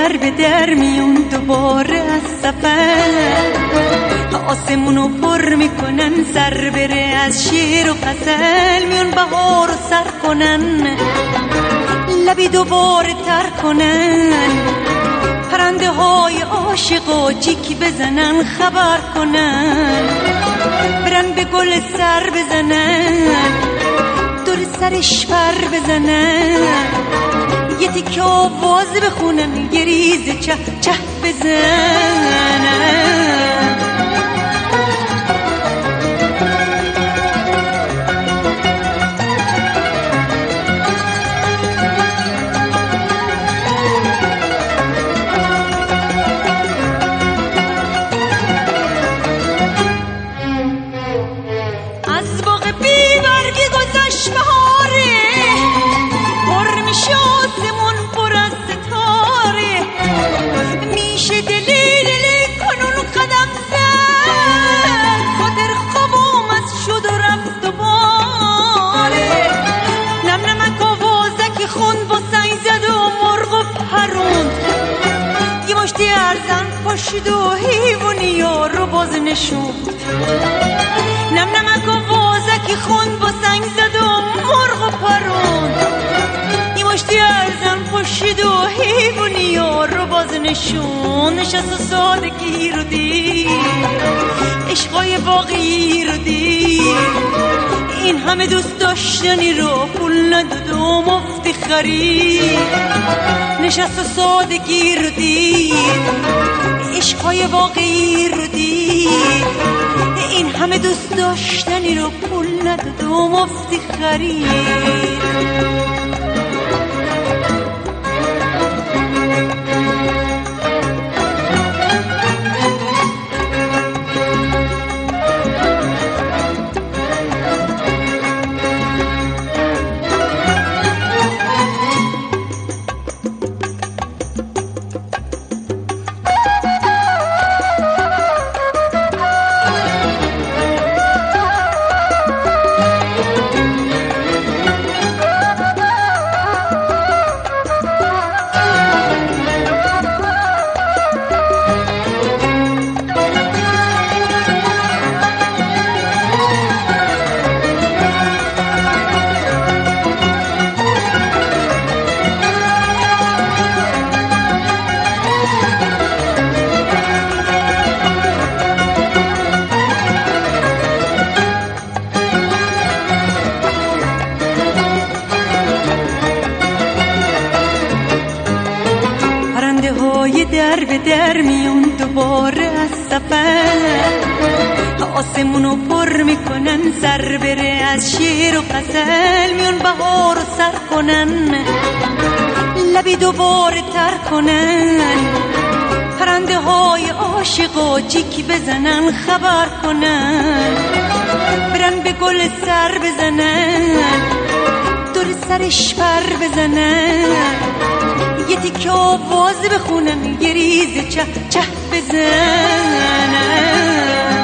در به در میون دوباره از سفر، آسمونو پر میکنن سر بره از شعر و غزل، میون بهار رو سر کنن لبی دوباره تر کنن، پرنده های عاشق و جیک بزنن خبر کنن، برن به گل سر بزنن دور سرش پر بزنن، یه تیکه آواز بخونن یه ریز چه چه بزنن. ارزن پاشید و حیوانیا رو باز نشوند، نم نمک و وازکی خوند با سنگ زد و مرغ و پروند، یه مشتی ارزن پاشید و حیوانیا رو باز نشوند، نشست و سادگی رو دید عشقای واقعی رو دید، این همه دوست داشتنی رو پول نداد و مفتی خرید، نشست و سادگی رو دید عشقای واقعی رو دید، این همه دوست داشتنی رو پول نداد و مفتی خرید. در به در میون دوباره از سفر، آسمونو پر میکنن سر بره از شعر و غزل، میون بهار رو سر کنن لبی دوباره تر کنن، پرنده های عاشق و جیک بزنن خبر کنن، برن به گل سر بزنن دور سرش پر بزنن، یه تیکه آواز بخونن یه ریز چه چه بزنن.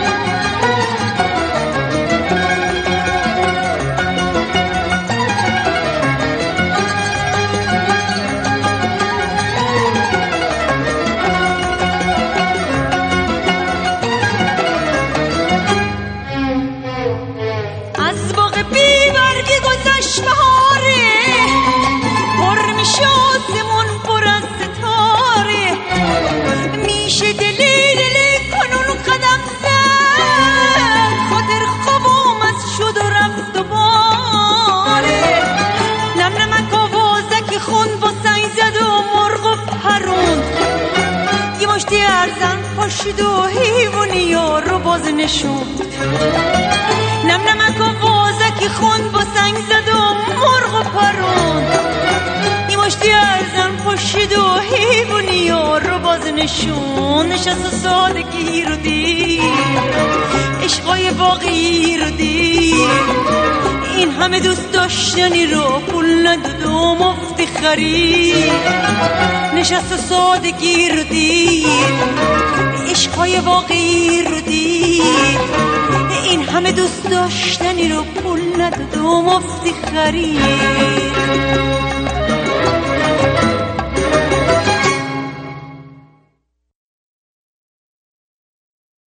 از باغ بی برگی گذشت بهاره، پر میشه آسمون پر از ستاره، میشه دلی کنون قدم زد، خاطر خوابم از شد و رفت و باره، نم نمک آوازکی خوند با سنگ زد و مرغ و پروند، یه مشتی ارزن پاشید و حیوانیا رو باز نشوند، نم نمک آوازکی خوند با سنگ زد و مرغ و پروند، یه مشتی ارزن پاشید و حیوانیا رو باز نشوند، نشست و سادگی رو دید عشقای واقعی رو دید، این همه دوست داشتنی رو پول نداد و مفتی خرید، نشست و سادگی رو دید عشقای واقعی رو دید، این همه دوست داشتنی رو پول نداد و مفتی خرید.